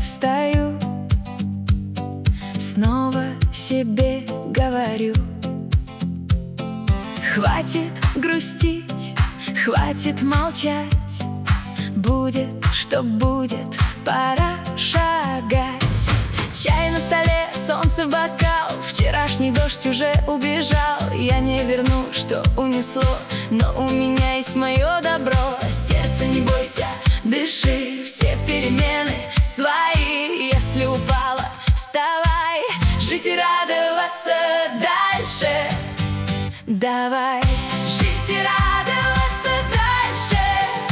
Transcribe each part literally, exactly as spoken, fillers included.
встаю, снова себе говорю: хватит грустить, хватит молчать, будет, что будет, пора шагать. Чай на столе, солнце в бокал, вчерашний дождь уже убежал. Я не верну, что унесло, но у меня есть мое добро. Сердце, не бойся, дыши, все перемены свои. Если упала, вставай, жить и радоваться дальше. Давай жить и радоваться дальше,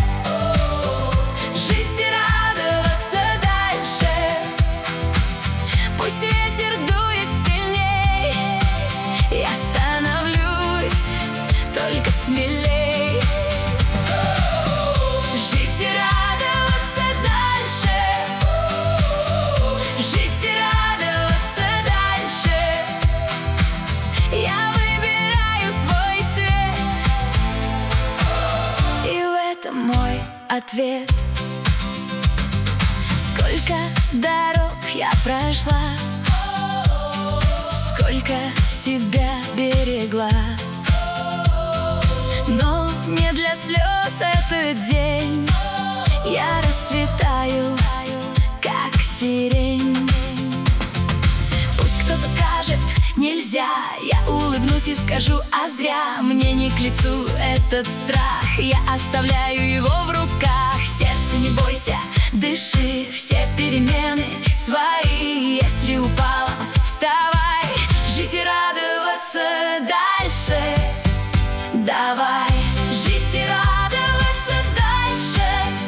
жить и радоваться дальше. Пусть ветер дует сильней, я становлюсь только смелей. Жить и радоваться дальше, жить и радоваться дальше. Я выбираю свой свет, и в этом мой ответ. Сколько дорог я прошла, сколько себя берегла, но не для слез этот день. Я расцветаю, как сирень. Пусть кто-то скажет нельзя, я улыбнусь и скажу: а зря. Мне не к лицу этот страх, я оставляю его в руках. Сердце, не бойся, дыши, все перемены свои. Если упала, вставай, жить и радоваться дальше. Давай жить и радоваться дальше,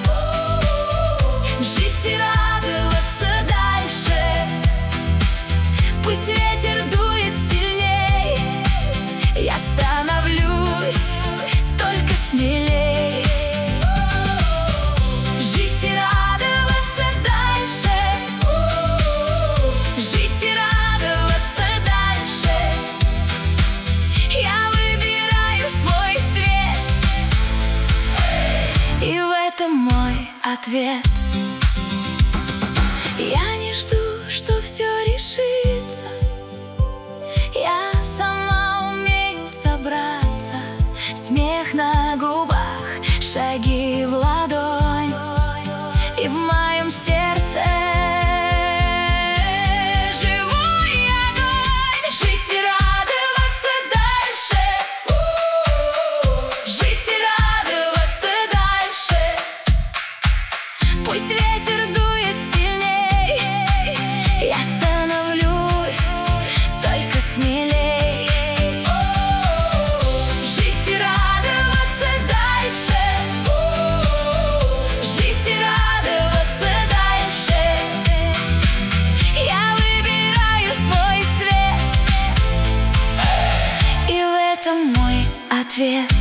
жить и радоваться дальше. Пусть ветер дует сильней, я становлюсь только смелей. Жить и радоваться дальше, жить и радоваться дальше. Я выбираю свой свет, и в этом мой ответ. Я не жду, что все решится, я сама умею собраться. Смех на губах, шаги в ладонь, и в моем сердце живой огонь. Жить и радоваться дальше, жить и радоваться дальше. Пусть ветер дует сильней, я становлюсь только смелей. Жить и радоваться дальше, жить и радоваться дальше. Я выбираю свой свет, и в этом мой ответ.